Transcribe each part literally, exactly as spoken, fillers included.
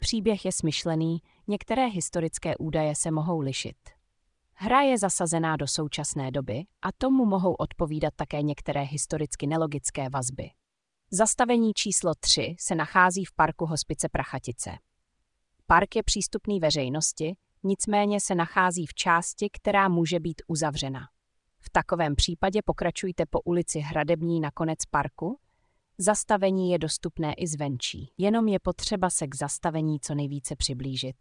Příběh je smyšlený, některé historické údaje se mohou lišit. Hra je zasazená do současné doby a tomu mohou odpovídat také některé historicky nelogické vazby. Zastavení číslo tři se nachází v parku Hospice Prachatice. Park je přístupný veřejnosti, nicméně se nachází v části, která může být uzavřena. V takovém případě pokračujte po ulici Hradební na konec parku. Zastavení je dostupné i zvenčí, jenom je potřeba se k zastavení co nejvíce přiblížit.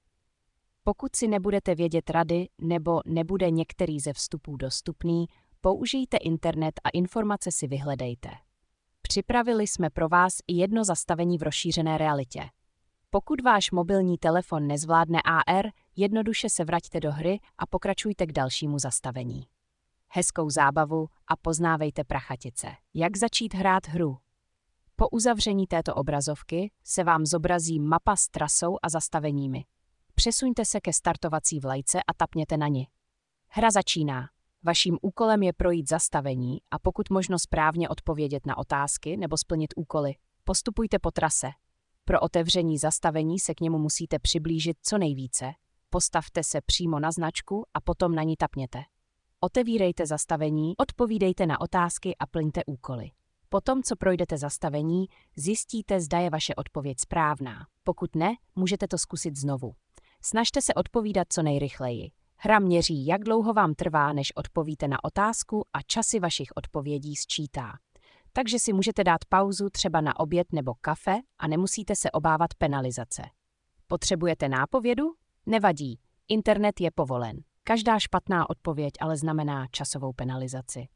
Pokud si nebudete vědět rady nebo nebude některý ze vstupů dostupný, použijte internet a informace si vyhledejte. Připravili jsme pro vás i jedno zastavení v rozšířené realitě. Pokud váš mobilní telefon nezvládne A R, jednoduše se vraťte do hry a pokračujte k dalšímu zastavení. Hezkou zábavu a poznávejte Prachatice. Jak začít hrát hru? Po uzavření této obrazovky se vám zobrazí mapa s trasou a zastaveními. Přesuňte se ke startovací vlajce a tapněte na ni. Hra začíná. Vaším úkolem je projít zastavení a pokud možno správně odpovědět na otázky nebo splnit úkoly. Postupujte po trase. Pro otevření zastavení se k němu musíte přiblížit co nejvíce. Postavte se přímo na značku a potom na ní tapněte. Otevírejte zastavení, odpovídejte na otázky a plňte úkoly. Potom, co projdete zastavení, zjistíte, zda je vaše odpověď správná. Pokud ne, můžete to zkusit znovu. Snažte se odpovídat co nejrychleji. Hra měří, jak dlouho vám trvá, než odpovíte na otázku a časy vašich odpovědí sčítá. Takže si můžete dát pauzu třeba na oběd nebo kafe a nemusíte se obávat penalizace. Potřebujete nápovědu? Nevadí, internet je povolen. Každá špatná odpověď ale znamená časovou penalizaci.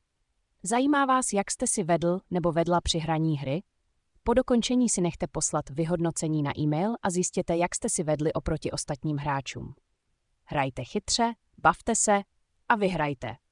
Zajímá vás, jak jste si vedl nebo vedla při hraní hry? Po dokončení si nechte poslat vyhodnocení na e-mail a zjistěte, jak jste si vedli oproti ostatním hráčům. Hrajte chytře, bavte se a vyhrajte.